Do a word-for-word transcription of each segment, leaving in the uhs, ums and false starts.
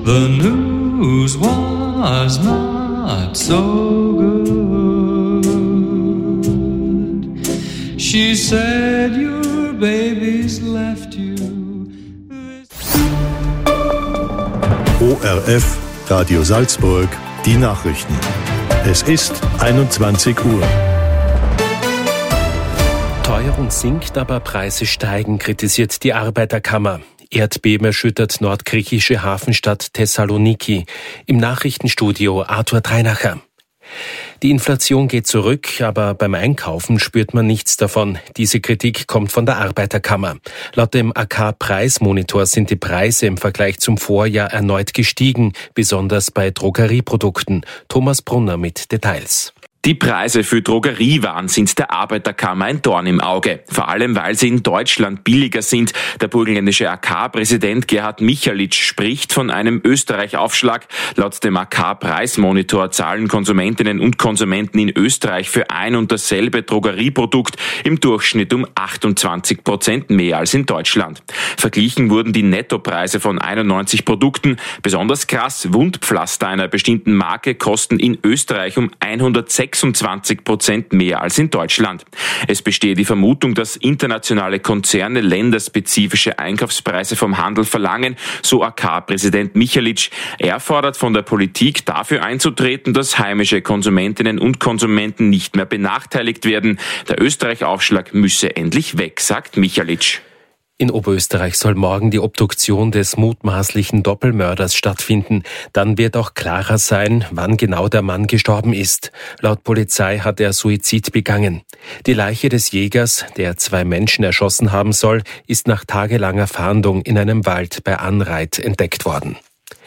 The news was not so good. She said your baby's left you. O R F, Radio Salzburg, die Nachrichten. Es ist einundzwanzig Uhr. Teuerung sinkt, aber Preise steigen, kritisiert die Arbeiterkammer. Erdbeben erschüttert nordgriechische Hafenstadt Thessaloniki. Im Nachrichtenstudio Arthur Dreinacher. Die Inflation geht zurück, aber beim Einkaufen spürt man nichts davon. Diese Kritik kommt von der Arbeiterkammer. Laut dem A K-Preismonitor sind die Preise im Vergleich zum Vorjahr erneut gestiegen, besonders bei Drogerieprodukten. Thomas Brunner mit Details. Die Preise für Drogeriewaren sind der Arbeiterkammer ein Dorn im Auge. Vor allem, weil sie in Deutschland billiger sind. Der burgenländische A K-Präsident Gerhard Michalitsch spricht von einem Österreich-Aufschlag. Laut dem A K-Preismonitor zahlen Konsumentinnen und Konsumenten in Österreich für ein und dasselbe Drogerieprodukt im Durchschnitt um achtundzwanzig Prozent mehr als in Deutschland. Verglichen wurden die Nettopreise von einundneunzig Produkten. Besonders krass, Wundpflaster einer bestimmten Marke kosten in Österreich um hundertsechsundzwanzig Prozent mehr als in Deutschland. Es bestehe die Vermutung, dass internationale Konzerne länderspezifische Einkaufspreise vom Handel verlangen, so A K-Präsident Michalitsch. Er fordert von der Politik dafür einzutreten, dass heimische Konsumentinnen und Konsumenten nicht mehr benachteiligt werden. Der Österreich-Aufschlag müsse endlich weg, sagt Michalitsch. In Oberösterreich soll morgen die Obduktion des mutmaßlichen Doppelmörders stattfinden. Dann wird auch klarer sein, wann genau der Mann gestorben ist. Laut Polizei hat er Suizid begangen. Die Leiche des Jägers, der zwei Menschen erschossen haben soll, ist nach tagelanger Fahndung in einem Wald bei Anreit entdeckt worden.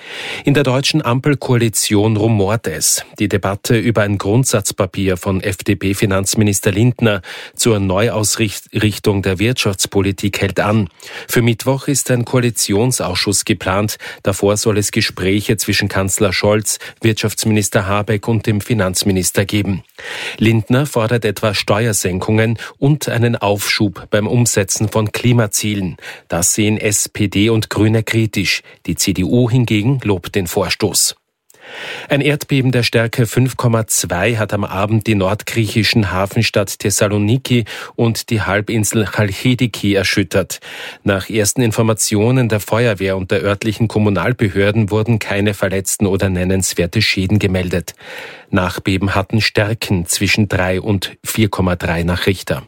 In der deutschen Ampelkoalition rumort es. Die Debatte über ein Grundsatzpapier von F D P-Finanzminister Lindner zur Neuausrichtung der Wirtschaftspolitik hält an. Für Mittwoch ist ein Koalitionsausschuss geplant. Davor soll es Gespräche zwischen Kanzler Scholz, Wirtschaftsminister Habeck und dem Finanzminister geben. Lindner fordert etwa Steuersenkungen und einen Aufschub beim Umsetzen von Klimazielen. Das sehen S P D und Grüne kritisch. Die C D U hingegen lobt den Vorstoß. Ein Erdbeben der Stärke fünf Komma zwei hat am Abend die nordgriechischen Hafenstadt Thessaloniki und die Halbinsel Chalkidiki erschüttert. Nach ersten Informationen der Feuerwehr und der örtlichen Kommunalbehörden wurden keine Verletzten oder nennenswerte Schäden gemeldet. Nachbeben hatten Stärken zwischen drei und vier Komma drei nach Richter.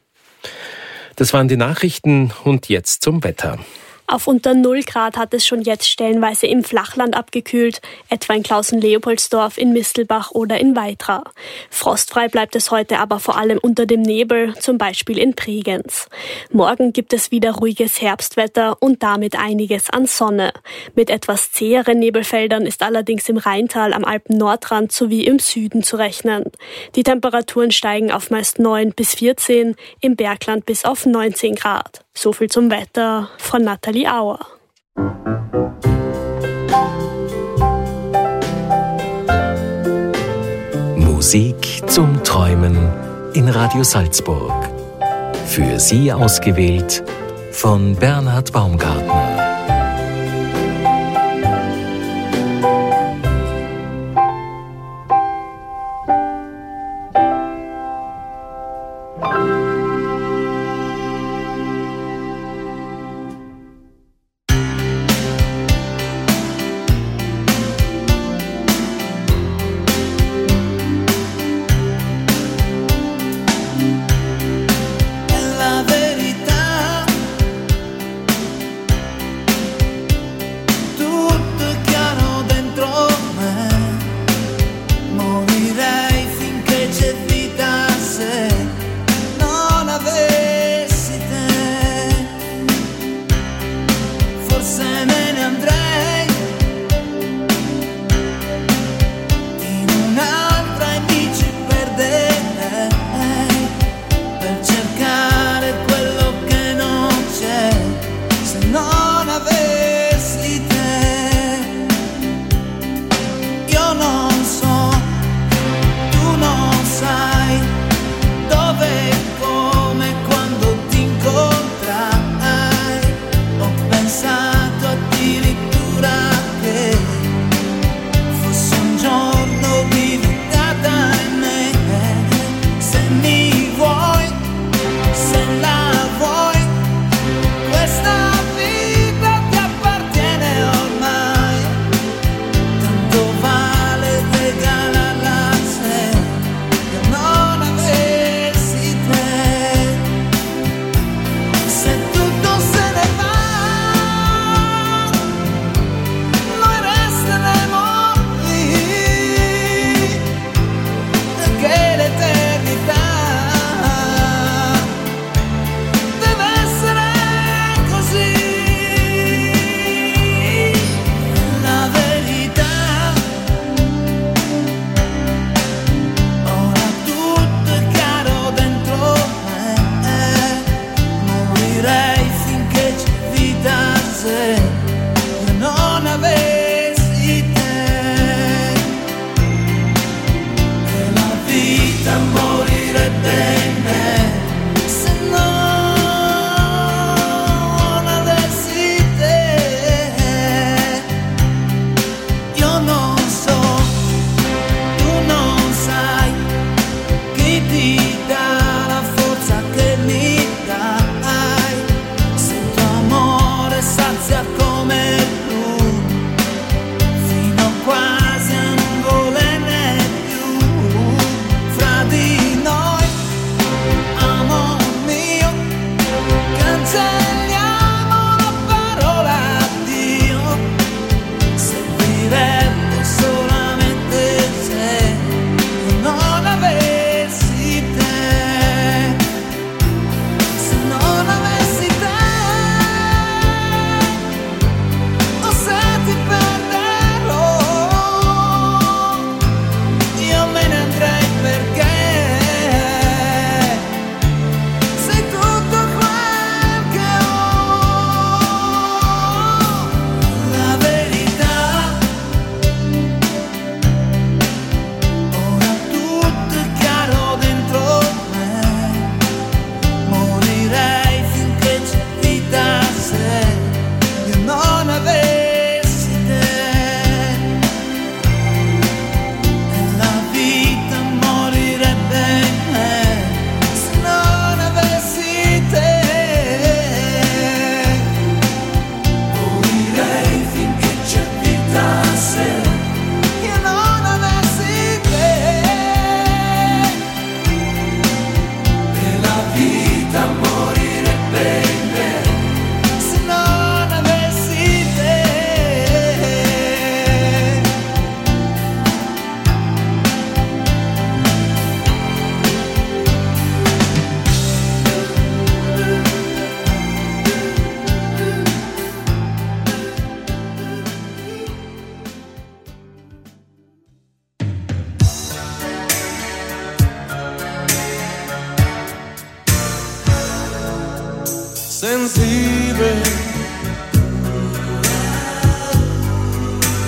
Das waren die Nachrichten und jetzt zum Wetter. Auf unter null Grad hat es schon jetzt stellenweise im Flachland abgekühlt, etwa in Klausen-Leopoldsdorf, in Mistelbach oder in Weitra. Frostfrei bleibt es heute aber vor allem unter dem Nebel, zum Beispiel in Bregenz. Morgen gibt es wieder ruhiges Herbstwetter und damit einiges an Sonne. Mit etwas zäheren Nebelfeldern ist allerdings im Rheintal am Alpen-Nordrand sowie im Süden zu rechnen. Die Temperaturen steigen auf meist neun bis vierzehn, im Bergland bis auf neunzehn Grad. So viel zum Wetter von Nathalie Auer. Musik zum Träumen in Radio Salzburg. Für Sie ausgewählt von Bernhard Baumgartner.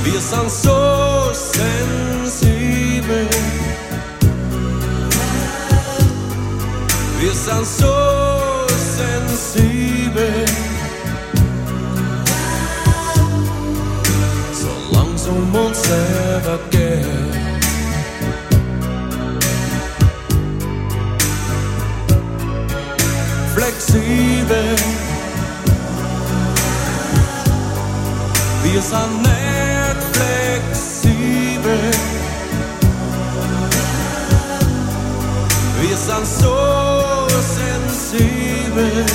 Wir sind so sensibel. Wir sind so sensibel. Solange es um uns selber geht. Flexibel. Wir sind nicht flexibel. Wir sind so sensibel.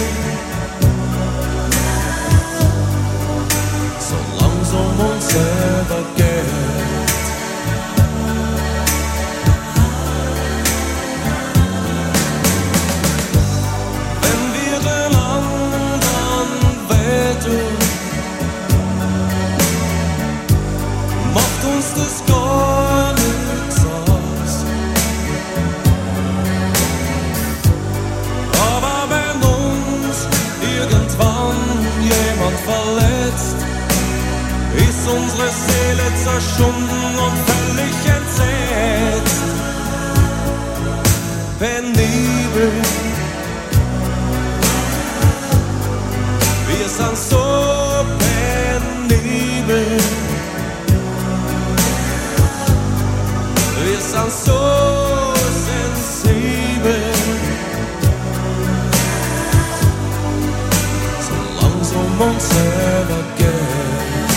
Solange es um uns selber geht. Wenn wir den anderen wehtun, macht uns das gar nichts aus. Aber wenn uns irgendwann jemand verletzt, ist unsere Seele zerschunden und völlig entsetzt. Penibel. Wir sind so penibel. Wir sind so sensibel. Solange es um uns selber geht.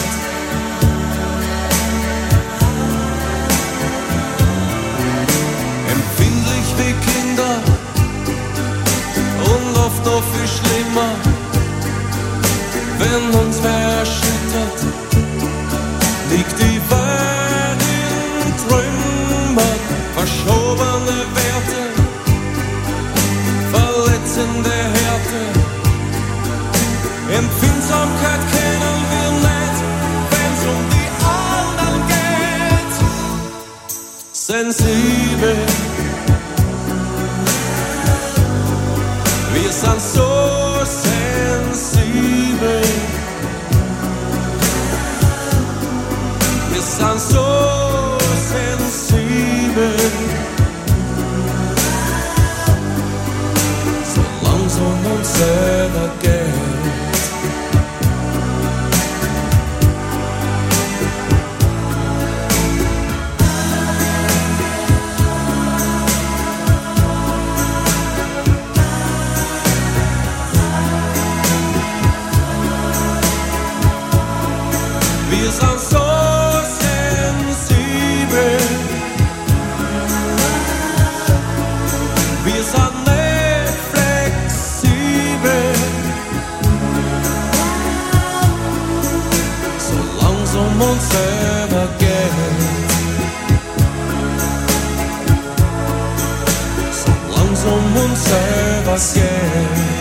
Empfindlich wie Kinder und oft noch viel schlimmer, wenn uns wer erschüttert, liegt die Welt in Trümmern. Verschobene Werte, verletzende Härte. Empfindsamkeit kennen wir nicht, wenn's um die anderen geht. Sensibel. Wir sind so sensibel. Wir sind so sensibel. Solange es um uns selber geht. Wir sind so sensibel. Wir sind nicht flexibel. Solange es um uns selber geht. Solange es um uns selber geht.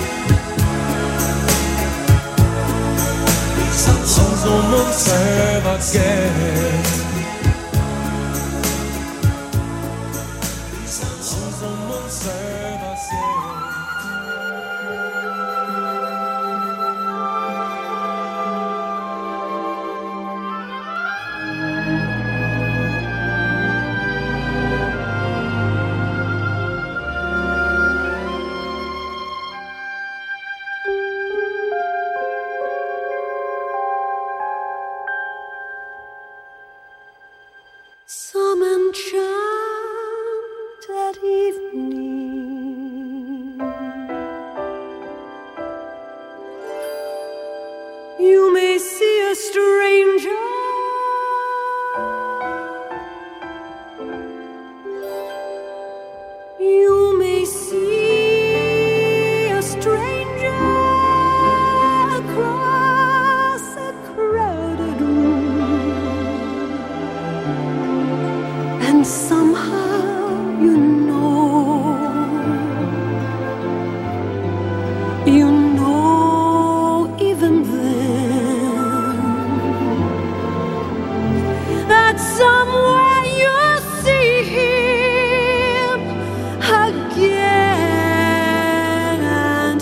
Solange es um uns selber geht. Solange es um uns selber geht. Some enchanted evening, you may see a stranger. You may see a stranger across a crowded room, and somehow you know, you know even then, that somewhere you see him again and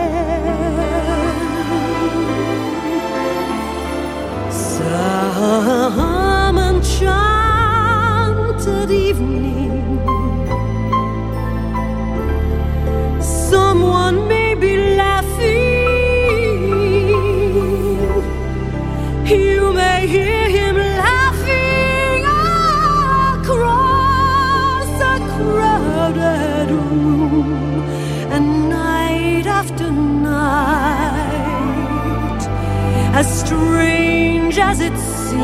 again. Some as it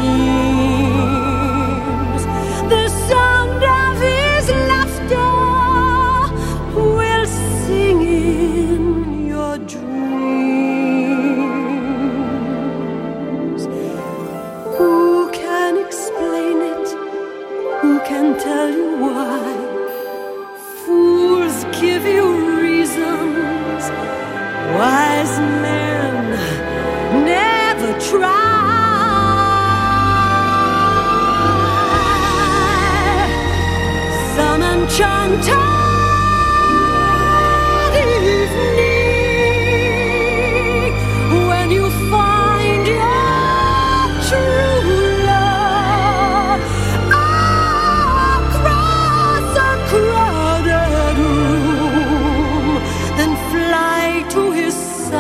seems. The sound of his laughter will sing in your dreams. Who can explain it? Who can tell you why? Fools give you reasons, wise men never try. Some enchanted evening, when you find your true love across a crowded room, then fly to his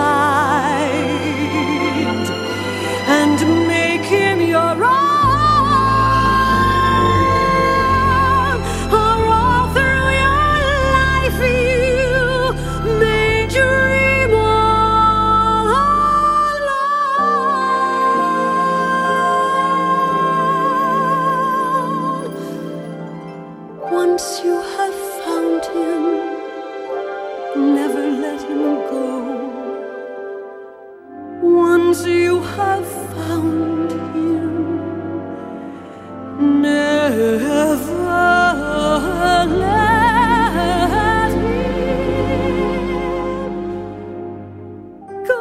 side and make him your own. Or all through your life you may dream all alone. Once you have found him, never let him go. Once you have found him, never let him go.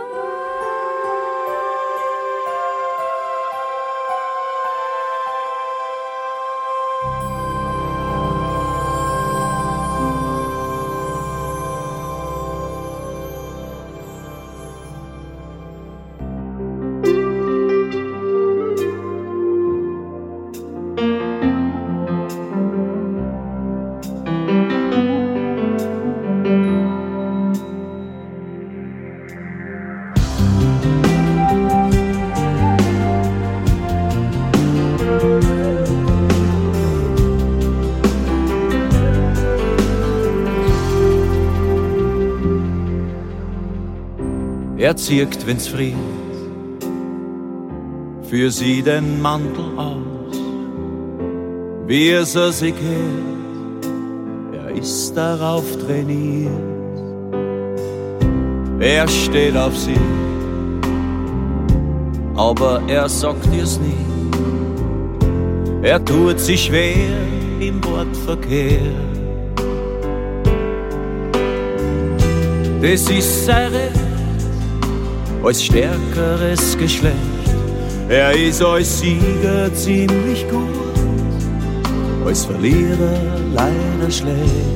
Er zieht, wenn's friert, für sie den Mantel aus, wie es er sich hält, er ist darauf trainiert. Er steht auf sie, aber er sagt ihr's nie. Er tut sich schwer im Wortverkehr. Das ist sein Recht als stärkeres Geschlecht. Er ist als Sieger ziemlich gut, als Verlierer leider schlecht.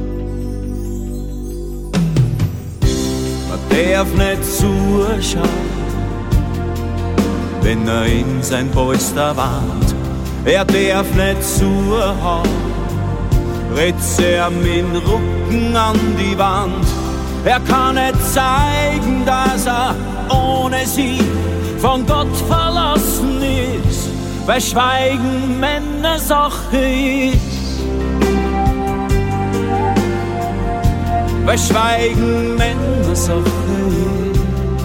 Man darf nicht zuschauen, wenn er in sein Polster warnt. Er darf nicht zuhauen, ritzt er mit dem Rücken an die Wand. Er kann nicht zeigen, dass er ohne sie von Gott verlassen ist, weil Schweigen Männersache ist. Weil Schweigen Männersache ist.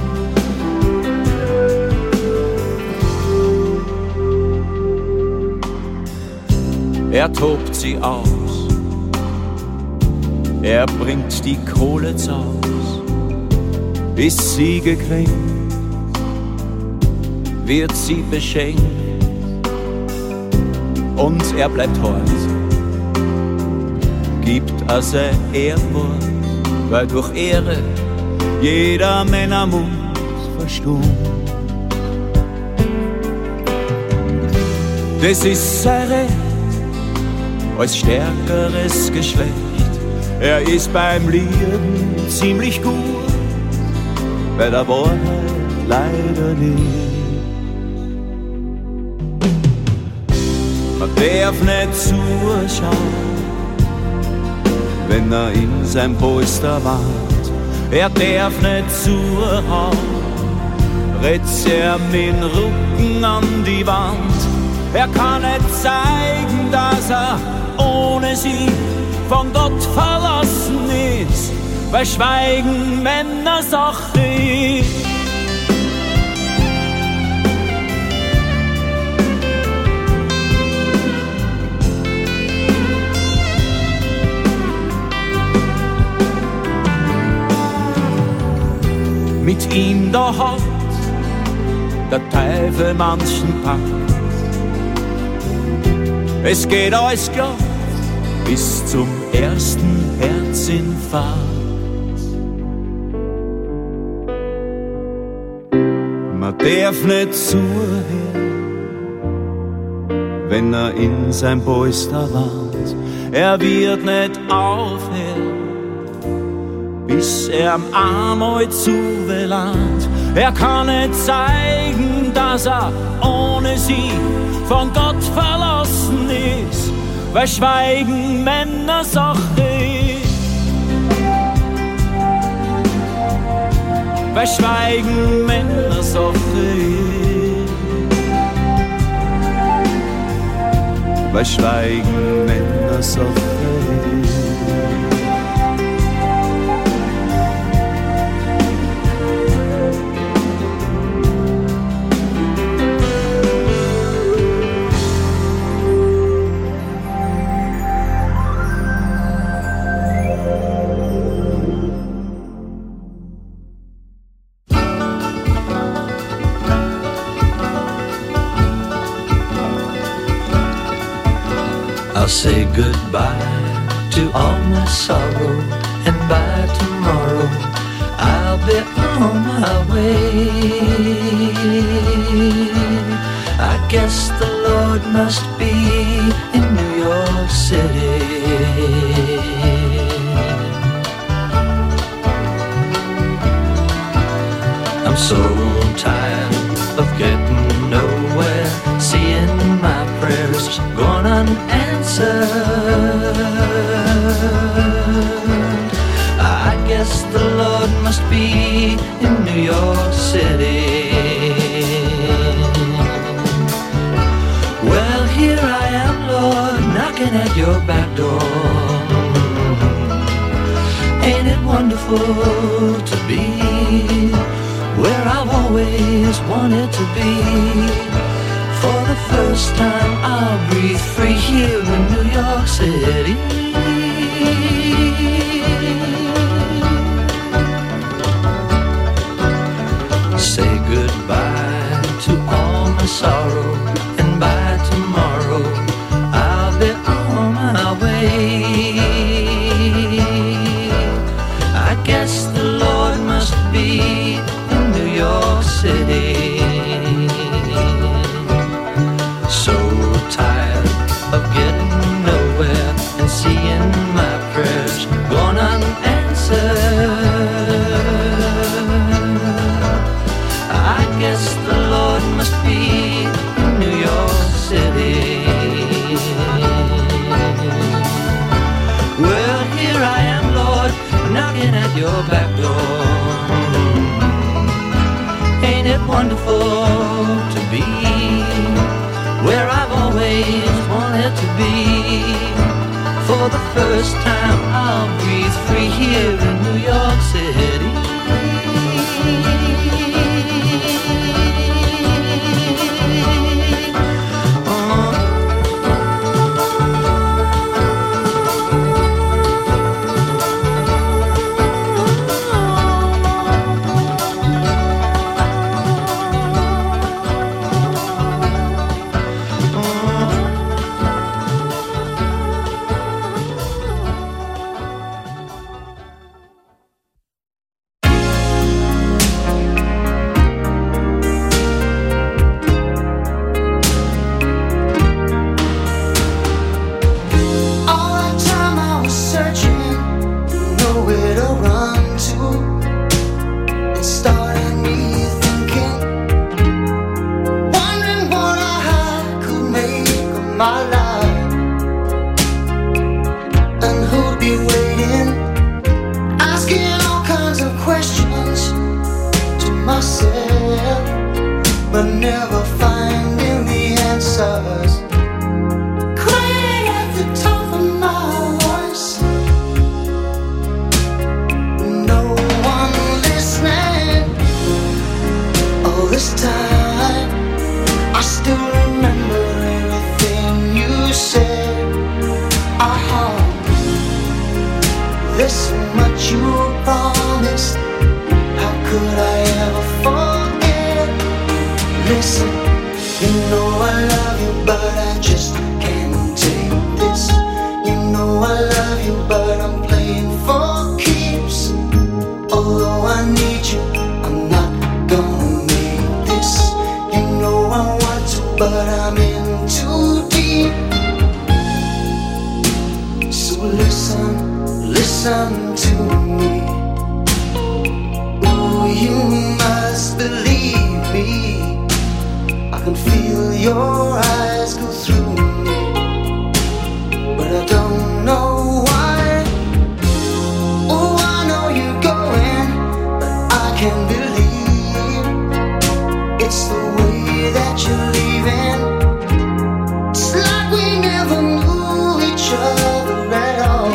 Er tobt sie aus, er bringt die Kohle zaus, ist sie gekränkt, wird sie beschenkt und er bleibt hart, gibt also Ehrwort, weil durch Ehre jeder Männermund verstummt. Das ist sein Recht als stärkeres Geschlecht. Er ist beim Lieben ziemlich gut, bei der Wahrheit leider nicht. Man darf nicht zuschauen, wenn er in sein Polster warnt. Er darf nicht zuhauen, ritzt er mit dem Rücken an die Wand. Er kann nicht zeigen, dass er ohne sie von Gott verlassen ist, weil Schweigen Männersache ist. da hat der Teufel manchen packt. Es geht alles glatt bis zum ersten Herzinfarkt. Man darf nicht zuhören, wenn er in sein Polster warnt. Er wird nicht aufhören, bis er am einmal zuwehlant. Er kann nicht zeigen, dass er ohne sie von Gott verlassen ist, weil Schweigen Männersache ist. Weil Schweigen Männersache ist. Weil Schweigen Männersache ist. I'll say goodbye to all my sorrow, and by tomorrow I'll be on my way. I guess the Lord must be in New York City. I'm so tired of getting nowhere, seeing my prayers gone unanswered. I guess the Lord must be in New York City. Well, here I am, Lord, knocking at your back door. Ain't it wonderful to be where I've always wanted to be? For the first time I'll breathe free here in New York City. Say goodbye to all my sorrow, and by tomorrow I'll be on my way. I guess the Lord must be in New York City. So tired of getting nowhere and seeing my prayers gone unanswered. I guess the Lord must be in New York City. Well, here I am, Lord, knocking at your back door. Ain't it wonderful to be where I've always wanted to be? For the first time I'll breathe free here in New York City. This time I still remember everything you but I just can't take this. You know I love you, but I'm playing for keeps. Although I need you, I'm not gonna make this. You know I want to, but I'm in too deep. So listen, listen to me. Ooh, you must believe me. I can feel your eyes go through me, but I don't know why. Oh, I know you're going, but I can't believe it's the way that you're leaving. It's like we never knew each other at all.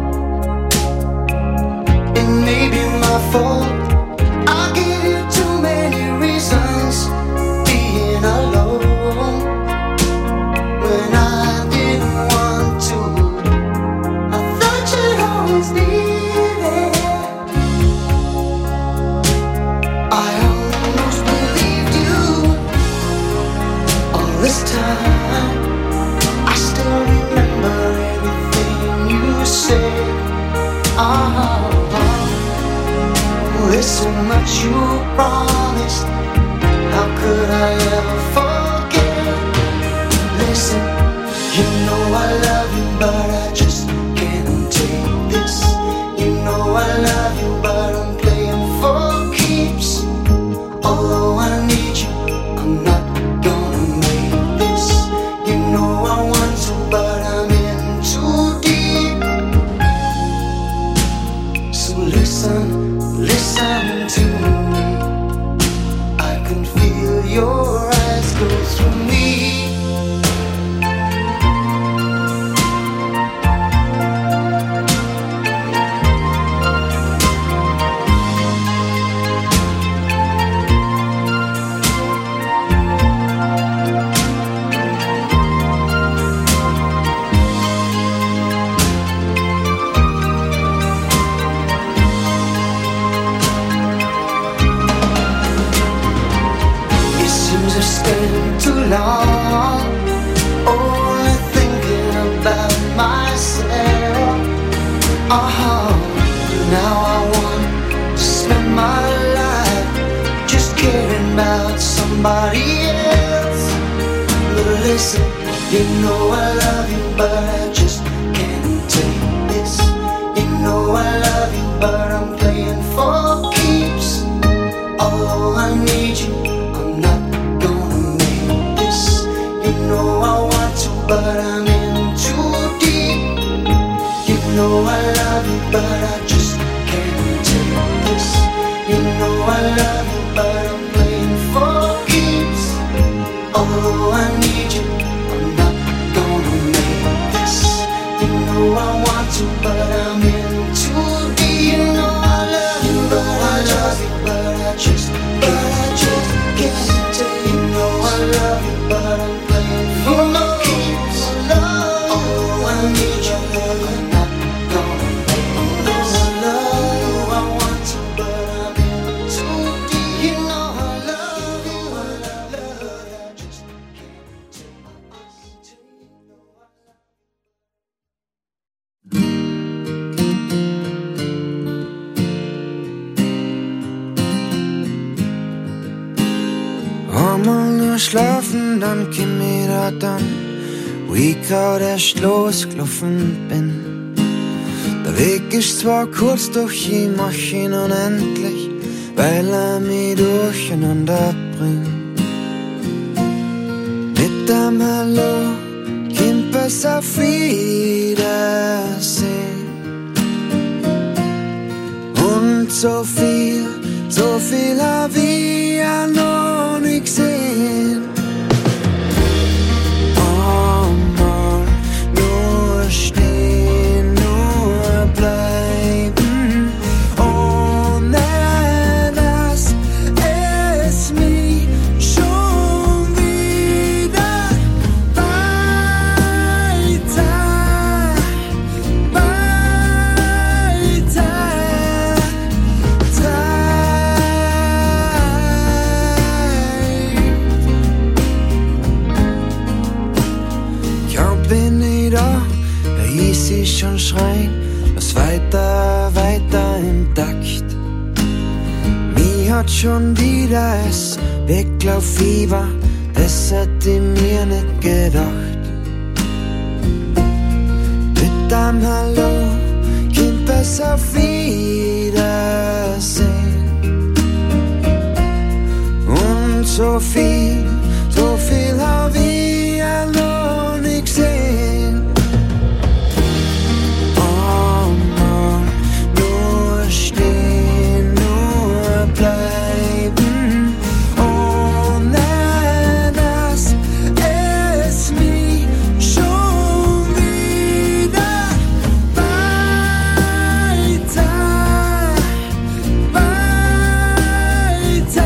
It may be my fault. I gave you too many reasons being alone when I didn't want to. I thought you'd always be there. I almost believed you all this time. I still remember everything you said. Oh, there's so much you promised. How could I ever forget? Listen, you know I love you, but I just can't take this. You know I love you, but I'm playing for keeps. Although I need you, I'm not gonna make this. You know I want to, but I'm in too deep. So listen, listen to me. I can feel your eyes go through me. It seems I've stayed too long, only thinking about myself. Oh, now I want to spend my life just caring about somebody else. But listen, you know I love you, but I just can't take this. You know I love you, but I'm playing for keeps. Although I need you, I'm not gonna make this. You know I want to, but I'm in too deep. You know I love you, but I just can't take this. You know I love you, but I'm playing for keeps. Although I need you, I'm not gonna make this. You know I want to, but I'm in too deep. You know I love you, but I just, but I just, but I just can't take. You know I love you, but I'm playing for keeps. Although I need you, I'm not gonna make this. I love you, I want to, but I'm in too deep. You know I love you, I love you, I just can't take this. Einmal nur schlafen, dann komm ich da dann, wo ich grad erst losgelaufen bin. Der Weg ist zwar kurz, doch ich mach ihn unendlich, weil er mich durcheinander bringt. Mit einem Hallo kommt es auf Wiedersehen. Und so viel, so viel hab ich ja noch nicht gesehen. Einmal nur stehen, nur bleiben, ohne dass es mich schon wieder weiter, weiter treibt. sie schon schreien, lass weiter, weiter im Takt. Mich hat schon wieder es Weglauffieber, das hätte ich mir nicht gedacht. Mit einem Hallo, Kind, besser auf Wiedersehen. Und so viel, so viel hab ich ja noch nicht gesehen. Oh Mann, nur stehen, nur bleiben, ohne dass es mich schon wieder weiter, weiter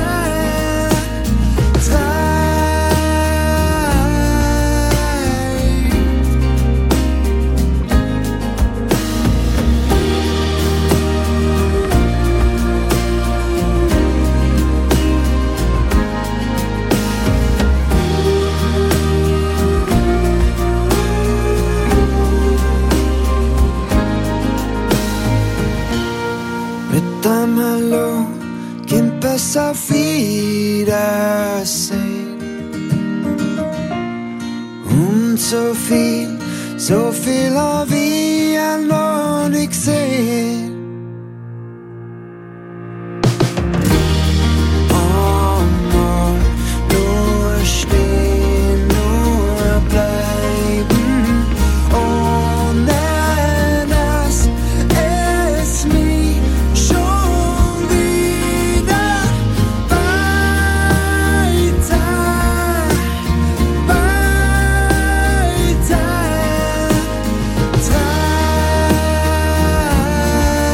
mit einem Hallo, Kind, besser auf Wiedersehen. Und so viel, so viel hab ich ja noch nicht gesehen. Oh Mann, nur stehen, nur bleiben, ohne dass es mich schon wieder weiter, weiter treibt.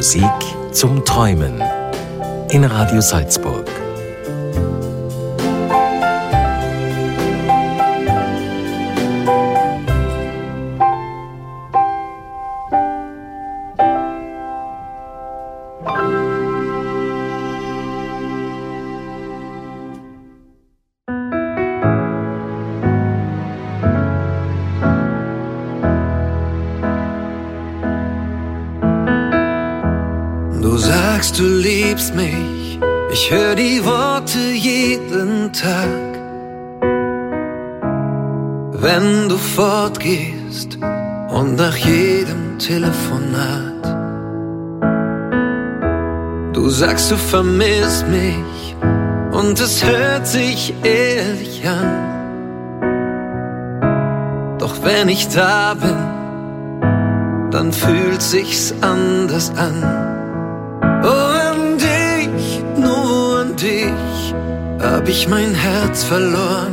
Musik zum Träumen in Radio Salzburg. Du sagst, du liebst mich, ich hör die Worte jeden Tag. Wenn du fortgehst und nach jedem Telefonat. Du sagst, du vermisst mich und es hört sich ehrlich an. Doch wenn ich da bin, dann fühlt sich's anders an. Oh, an dich, nur an dich, hab ich mein Herz verloren.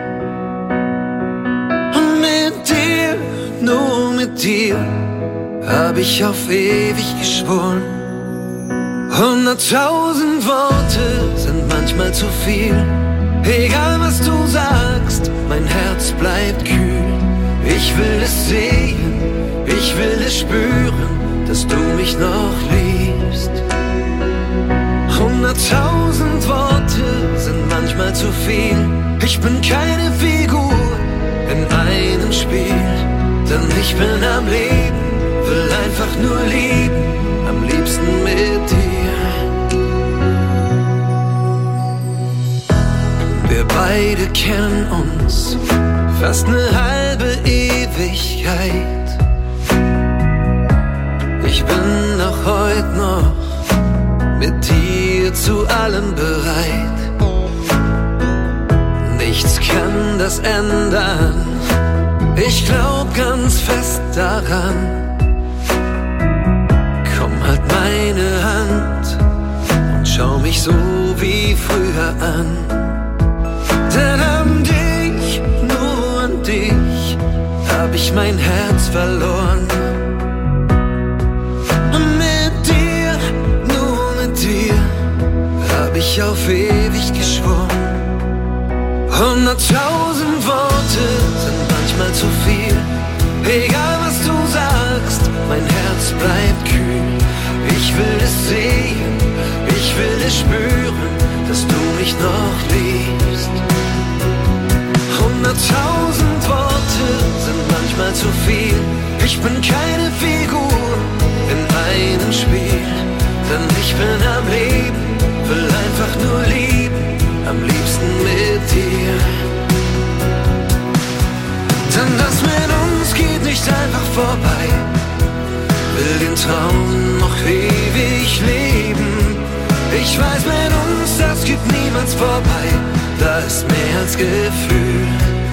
Und mit dir, nur mit dir, hab ich auf ewig geschworen. Hunderttausend Worte sind manchmal zu viel. Egal was du sagst, mein Herz bleibt kühl. Ich will es sehen, ich will es spüren, dass du mich noch liebst. Hunderttausend Worte sind manchmal zu viel. Ich bin keine Figur in einem Spiel, denn ich bin am Leben, will einfach nur lieben, am liebsten mit dir. Wir beide kennen uns fast eine halbe Ewigkeit. Ich bin auch heute noch mit dir zu allem bereit. Nichts kann das ändern, ich glaub ganz fest daran. Komm, halt meine Hand und schau mich so wie früher an. Denn an dich, nur an dich, hab ich mein Herz verloren. Und mit dir, nur mit dir, hab ich auf ewig geschworen. Hunderttausend Worte sind manchmal zu viel. Egal was du sagst, mein Herz bleibt kühl. Ich will es sehen, ich will es spüren, dass du mich noch liebst. Hunderttausend Worte sind manchmal zu viel. Ich bin keine Figur in einem Spiel, denn ich bin am Leben, will einfach nur lieben, am liebsten mit dir. Denn das mit uns geht nicht einfach vorbei, will den Traum noch ewig leben. Ich weiß, mit uns, das geht niemals vorbei, da ist mehr als Gefühl.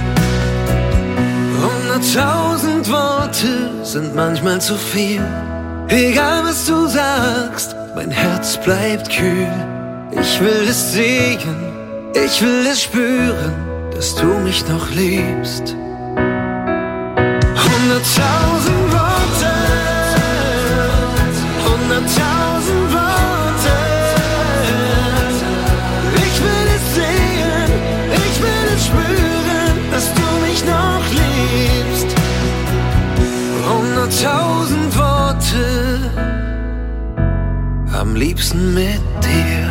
Hunderttausend Worte sind manchmal zu viel. Egal was du sagst, mein Herz bleibt kühl. Ich will es sehen, ich will es spüren, dass du mich noch liebst. Hunderttausend Worte, hunderttausend Worte. Ich will es sehen, ich will es spüren, dass du mich noch liebst. Hunderttausend Worte, am liebsten mit dir.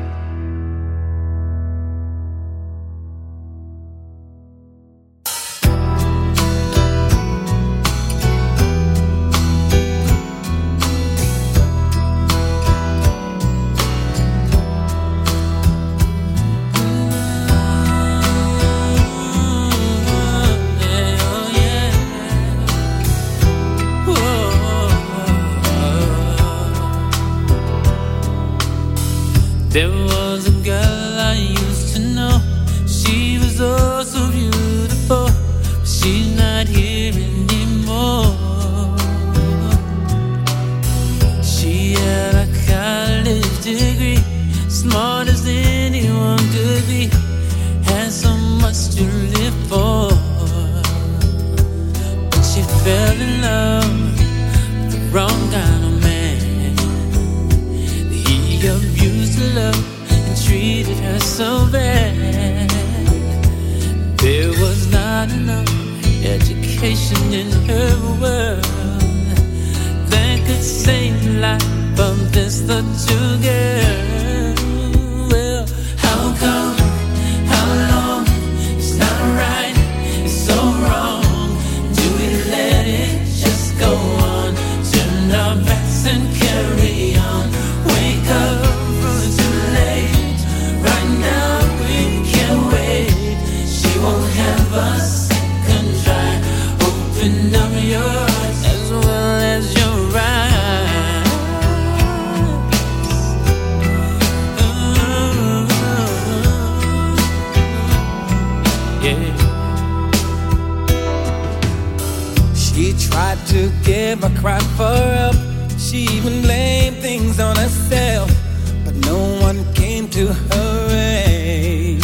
There was a girl I used to know. She was oh so beautiful, but she's not here anymore. She had a college degree, smart as anyone could be, had so much to live for. But she fell in love with the wrong kind of man. used to love and treated her so bad. There was not enough education in her world that could save life from this little girl. Well, how come, how long, it's not right, it's so wrong. Do we let it just go on? Turn our backs and carry on. Wake up, it's too late. Right now we can't wait. She won't have a second try. Open up your eyes as well as your eyes. Ooh, yeah. She tried to give a cry for help. She even blamed things on herself, but no one came to her aid.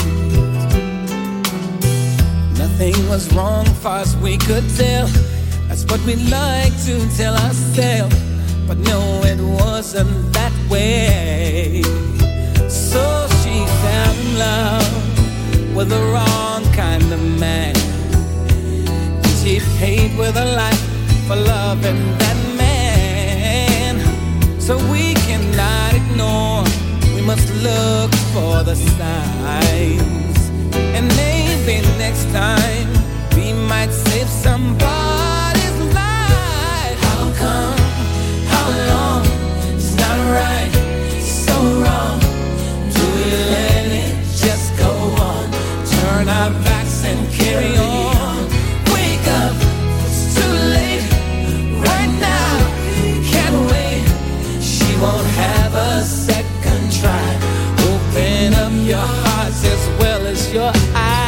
Nothing was wrong far as we could tell. That's what we like to tell ourselves, but no, it wasn't that way. So she fell in love with the wrong kind of man. She paid with her life for loving that man. So we cannot ignore, we must look for the signs. And maybe next time we might save somebody's life. How come, how long, it's not right, it's so wrong. Do we let it just go on? Turn our backs and carry on. Wake up, it's too late. Right now, can't wait. She won't have a second try. Open up your hearts as well as your eyes.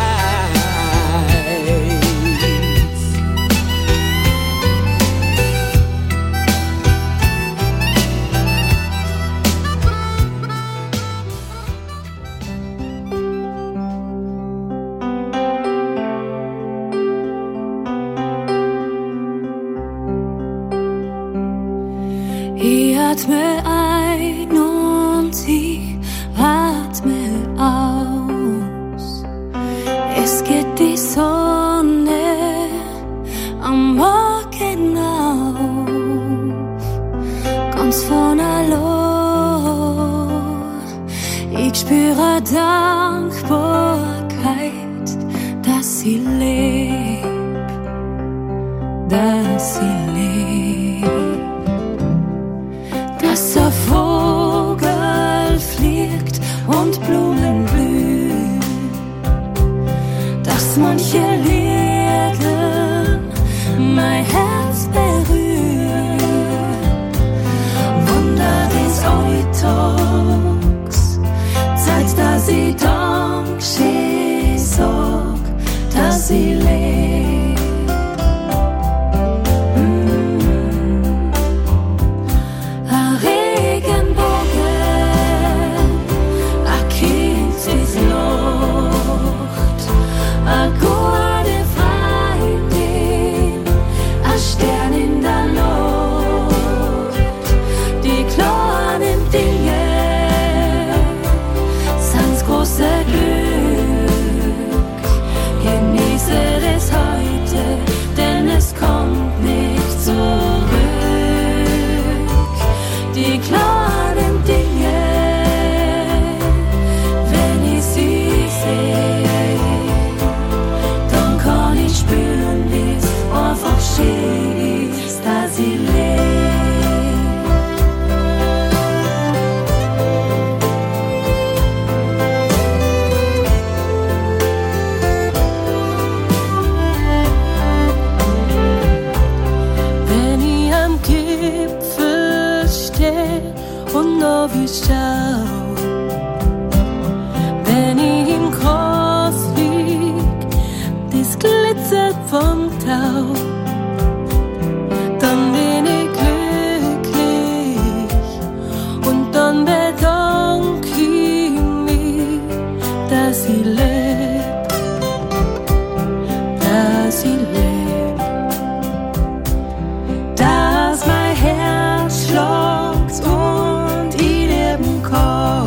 Ich atme ein und ich atme aus. Es geht die Sonne am Morgen auf, ganz von allein. Ich spüre Dankbarkeit, dass ich leb, dass ich leb. Dass ein Vogel fliegt und Blumen blühen, dass manche Lieder mein Herz berühren. Wunder des Alltags, Zeit, dass ich Dankeschön sag, dass ich lebe. Vom Tau, dann bin ich glücklich und dann bedanke ich mich, dass ich lebe, dass ich lebe, dass mein Herz schlägt und ich leben kann.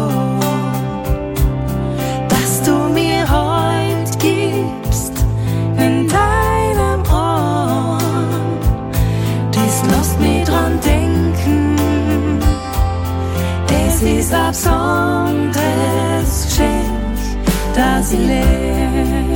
es ist ein besonderes Geschenk, dass ich lebe,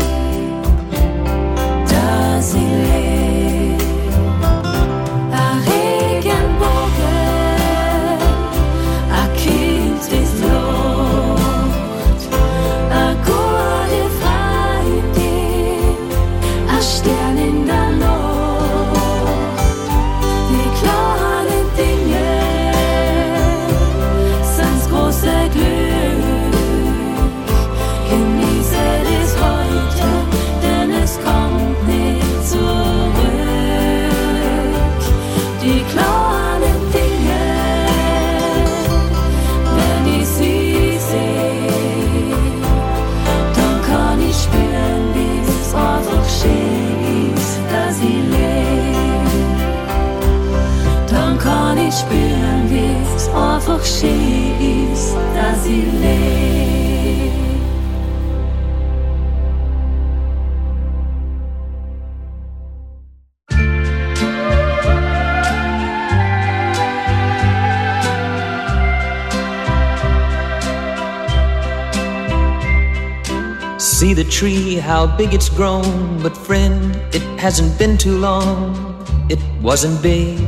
dass ich lebe. Ein Regenbogen, ein Kind ist Luft, ein gute Freundin, ein Stern in der Luft. Die kleinen Dinge sind das große Glück. Genieße das heute, denn es kommt nicht zurück. Die kleinen Dinge, wenn ich sie sehe, dann kann ich spüren, wie es einfach schön ist, dass ich lebe. Dann kann ich spüren, wie es einfach schön ist, dass ich lebe. See the tree, how big it's grown. But friend, it hasn't been too long. It wasn't big.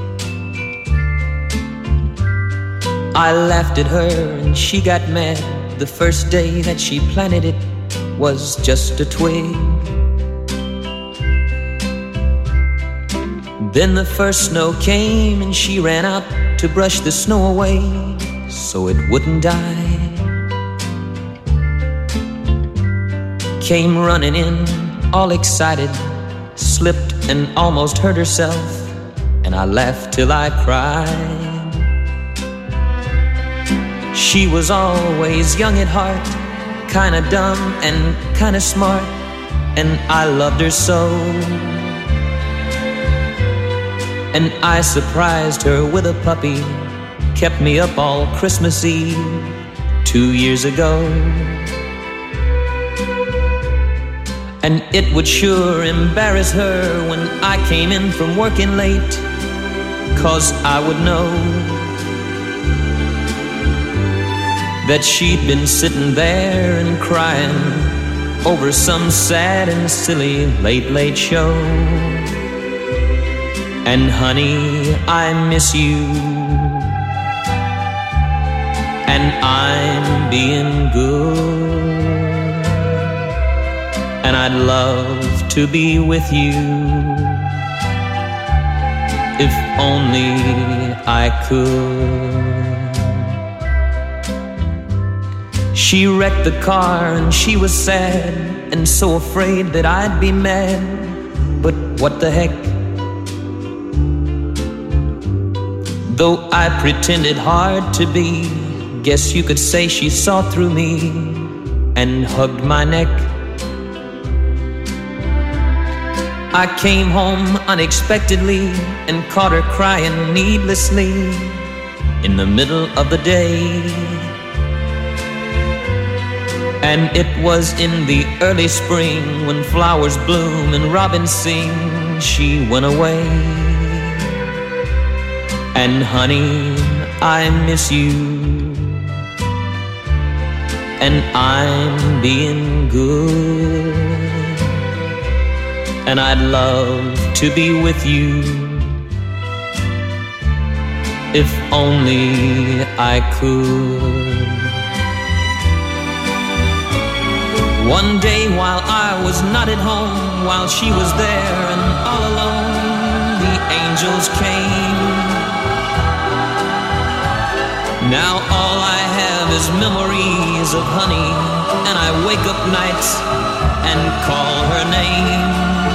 I laughed at her and she got mad. The first day that she planted it was just a twig. Then the first snow came and she ran out to brush the snow away so it wouldn't die. Came running in, all excited, slipped and almost hurt herself, and I laughed till I cried. She was always young at heart, kinda dumb and kinda smart, and I loved her so. And I surprised her with a puppy, kept me up all Christmas Eve two years ago. And it would sure embarrass her when I came in from working late, 'cause I would know that she'd been sitting there and crying over some sad and silly late, late show. And honey, I miss you, and I'm being good. And I'd love to be with you if only I could. She wrecked the car and she was sad and so afraid that I'd be mad. But what the heck? Though I pretended hard to be, guess you could say she saw through me and hugged my neck. I came home unexpectedly and caught her crying needlessly in the middle of the day. And it was in the early spring when flowers bloom and robins sing, she went away. And honey, I miss you, and I'm being good. And I'd love to be with you if only I could. One day while I was not at home, while she was there and all alone, the angels came. Now all I have is memories of honey, and I wake up nights and call her name.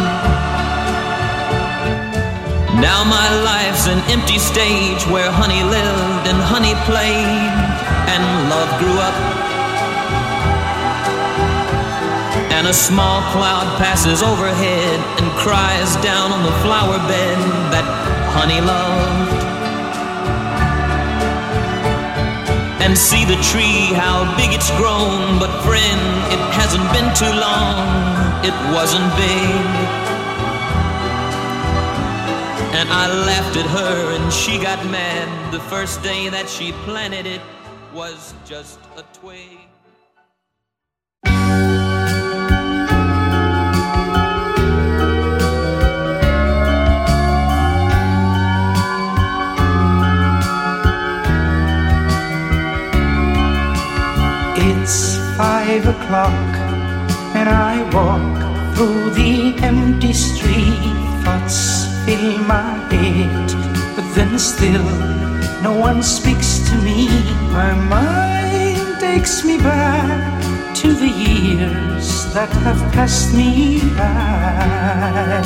Now my life's an empty stage where honey lived and honey played and love grew up. And a small cloud passes overhead and cries down on the flower bed that honey loved. And see the tree, how big it's grown, but friend, it hasn't been too long, it wasn't big. And I laughed at her and she got mad the first day that she planted it was just a twig. It's five o'clock and I walk through the empty street. Thoughts fill my head, but then still no one speaks to me. My mind takes me back to the years that have passed me by.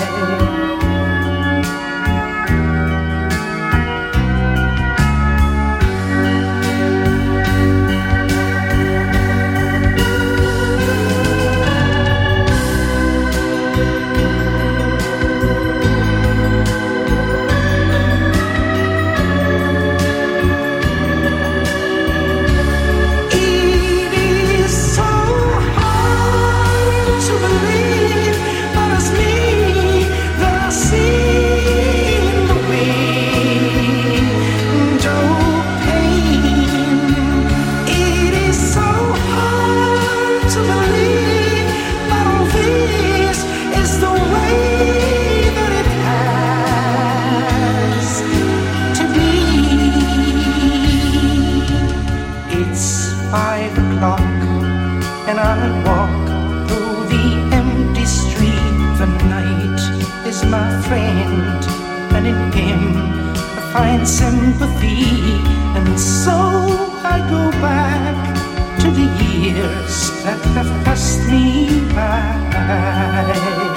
Sympathy, and so I go back to the years that have passed me by.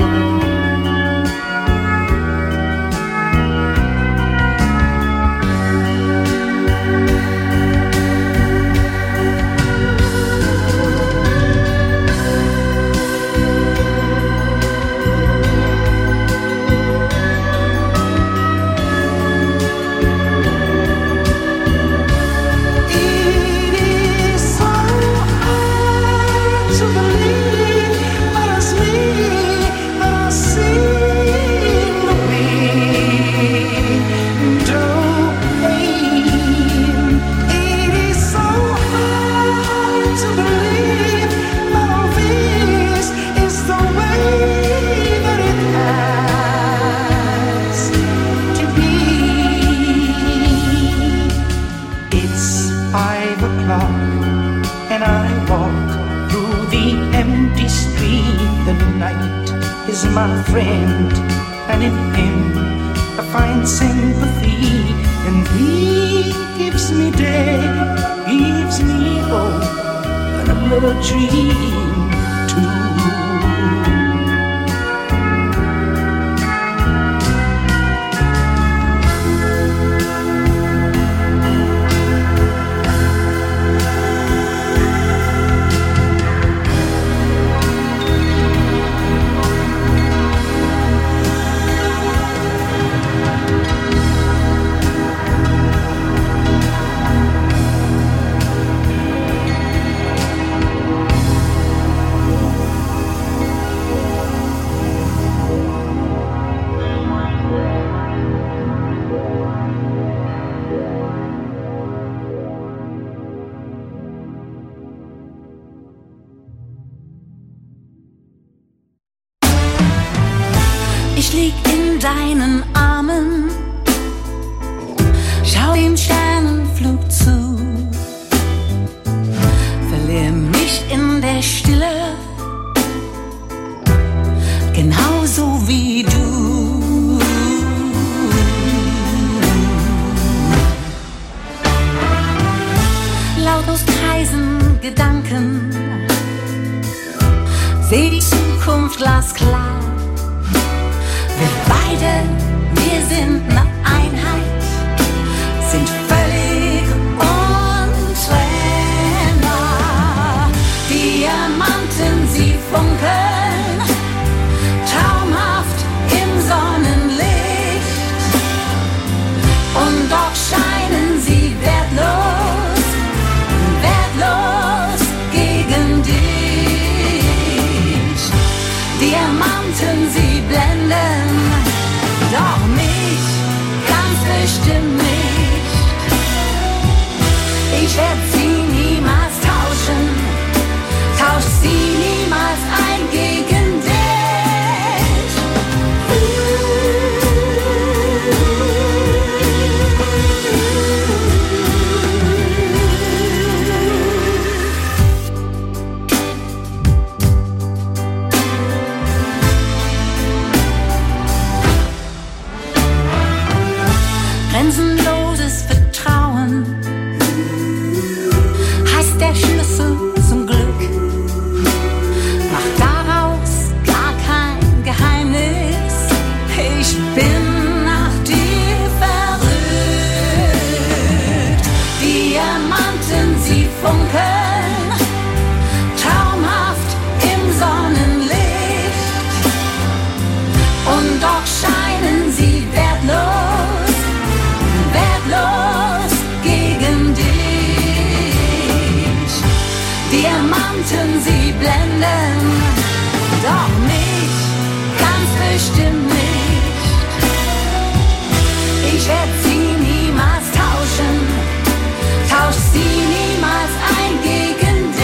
My friend, and in him I find sympathy, and he gives me day, gives me hope, and a little dream too. Ich lieg in deinen Armen, schau dem Sternenflug zu, verlier mich in der Stille, genauso wie du. Lautlos kreisen Gedanken, seh die Zukunft glasklar. Wir beide, wir sind eine Einheit, sind völlig untrennbar. Diamanten, sie funkeln, traumhaft im Sonnenlicht. Und doch scheinen sie wertlos, wertlos gegen dich. Diamanten, sie blenden, doch mich werde sie niemals tauschen, tausch sie niemals ein gegen dich. Grenzenloses Vertrauen heißt der Schlüssel zum Glück. Mach daraus gar kein Geheimnis. Ich bin nach dir verrückt. Diamanten, sie funkeln traumhaft im Sonnenlicht. Und doch scheinen sie wertlos, wertlos gegen dich. Diamanten, sie blenden, doch mich ganz bestimmt nicht. Ich werde sie niemals tauschen, tausch sie niemals ein gegen dich.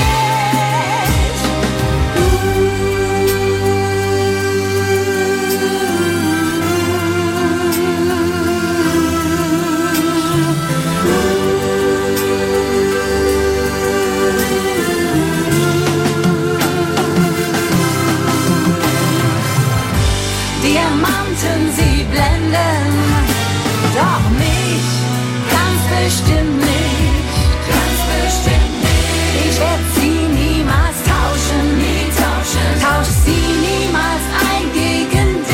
Diamanten, sie blenden, doch mich ganz bestimmt nicht, ganz bestimmt nicht. Ich werde sie niemals tauschen, nie tauschen, tausch sie niemals ein gegen dich.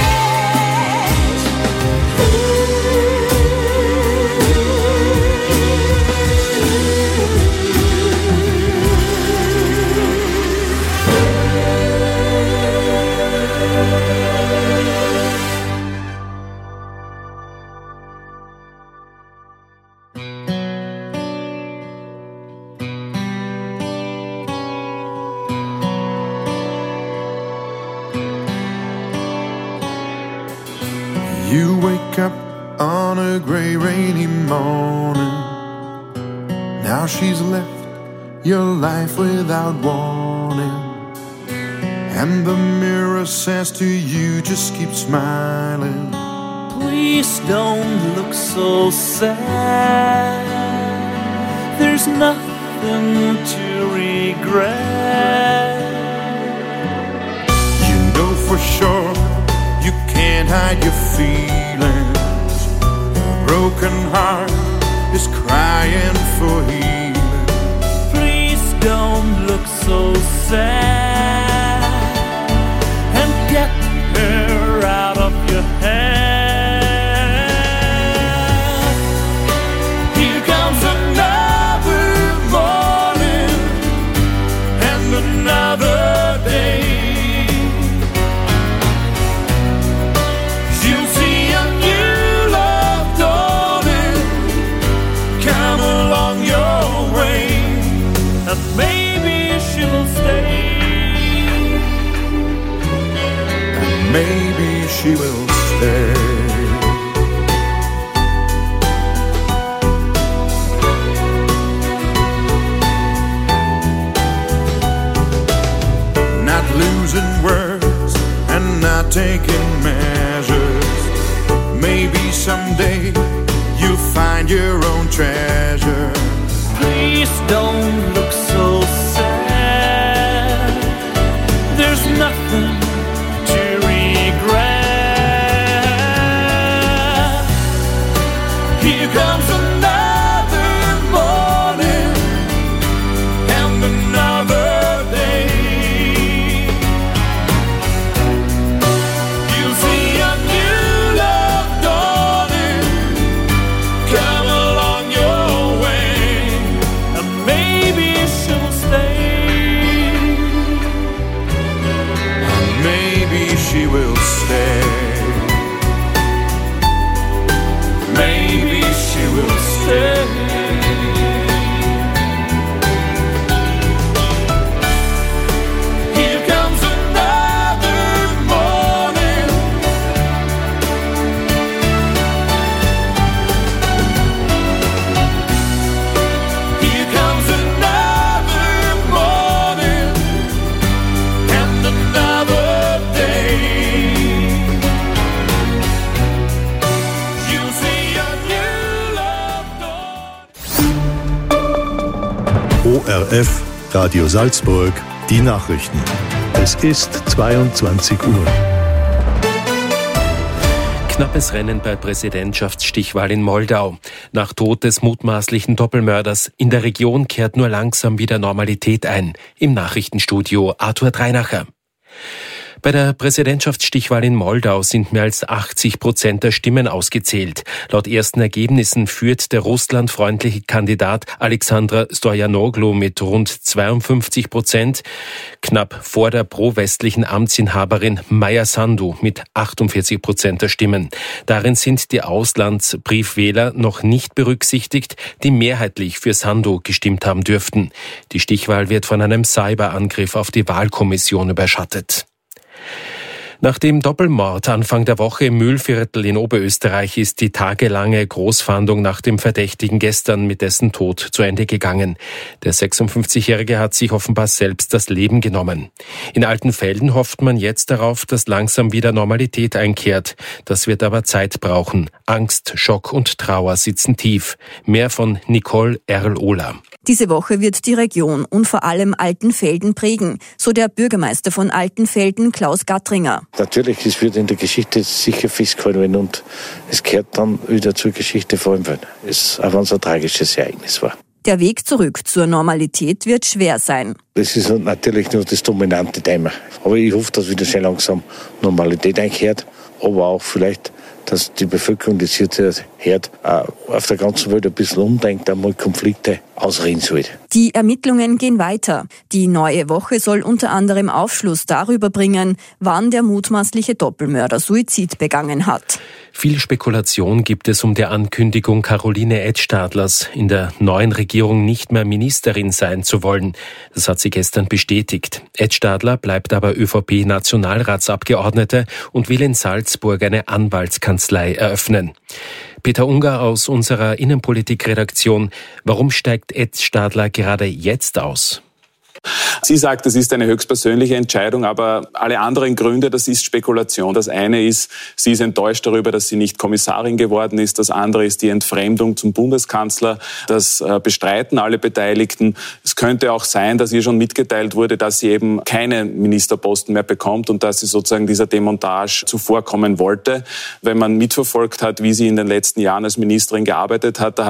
You wake up on a grey rainy morning. Now she's left your life without warning. And the mirror says to you, just keep smiling. Please don't look so sad. There's nothing to regret. You know for sure you can't hide your feelings. A broken heart is crying for healing. Please don't look so sad and get her out of your head. Here comes another morning and another day. You'll see a new love dawning come along your way, and maybe she'll stay. And maybe she will stay. Not losing words and not taking measures. Maybe someday you'll find your own treasure. Please don't look so sad. There's nothing to regret. Here comes another morning and another day. O R F, Radio Salzburg, die Nachrichten. Es ist zweiundzwanzig Uhr. Knappes Rennen bei Präsidentschaftsstichwahl in Moldau. Nach Tod des mutmaßlichen Doppelmörders in der Region kehrt nur langsam wieder Normalität ein. Im Nachrichtenstudio Arthur Dreinacher. Bei der Präsidentschaftsstichwahl in Moldau sind mehr als achtzig Prozent der Stimmen ausgezählt. Laut ersten Ergebnissen führt der russlandfreundliche Kandidat Alexandra Stoyanoglu mit rund zweiundfünfzig Prozent, knapp vor der pro-westlichen Amtsinhaberin Maja Sandu mit achtundvierzig Prozent der Stimmen. Darin sind die Auslandsbriefwähler noch nicht berücksichtigt, die mehrheitlich für Sandu gestimmt haben dürften. Die Stichwahl wird von einem Cyberangriff auf die Wahlkommission überschattet. Nach dem Doppelmord Anfang der Woche im Mühlviertel in Oberösterreich ist die tagelange Großfahndung nach dem Verdächtigen gestern mit dessen Tod zu Ende gegangen. Der sechsundfünfzigjährige hat sich offenbar selbst das Leben genommen. In Altenfelden hofft man jetzt darauf, dass langsam wieder Normalität einkehrt. Das wird aber Zeit brauchen. Angst, Schock und Trauer sitzen tief. Mehr von Nicole Erl-Ohler. Diese Woche wird die Region und vor allem Altenfelden prägen, so der Bürgermeister von Altenfelden, Klaus Gattringer. Natürlich, es wird in der Geschichte sicher festgehalten werden und es gehört dann wieder zur Geschichte, vor allem, weil es auch ein so tragisches Ereignis war. Der Weg zurück zur Normalität wird schwer sein. Das ist natürlich nur das dominante Thema. Aber ich hoffe, dass wieder sehr langsam Normalität einkehrt, aber auch vielleicht, dass die Bevölkerung, die jetzt hört, auf der ganzen Welt ein bisschen umdenkt, einmal Konflikte ausreden soll. Die Ermittlungen gehen weiter. Die neue Woche soll unter anderem Aufschluss darüber bringen, wann der mutmaßliche Doppelmörder Suizid begangen hat. Viel Spekulation gibt es um die Ankündigung Caroline Edstadlers, in der neuen Regierung nicht mehr Ministerin sein zu wollen. Das hat sie gestern bestätigt. Edstadler bleibt aber ÖVP-Nationalratsabgeordnete und will in Salzburg eine Anwaltskanzlei eröffnen. Peter Unger aus unserer Innenpolitik-Redaktion. Warum steigt Edstadler gerade jetzt aus? Sie sagt, das ist eine höchstpersönliche Entscheidung, aber alle anderen Gründe, das ist Spekulation. Das eine ist, sie ist enttäuscht darüber, dass sie nicht Kommissarin geworden ist. Das andere ist die Entfremdung zum Bundeskanzler. Das bestreiten alle Beteiligten. Es könnte auch sein, dass ihr schon mitgeteilt wurde, dass sie eben keinen Ministerposten mehr bekommt und dass sie sozusagen dieser Demontage zuvorkommen wollte. Wenn man mitverfolgt hat, wie sie in den letzten Jahren als Ministerin gearbeitet hat, da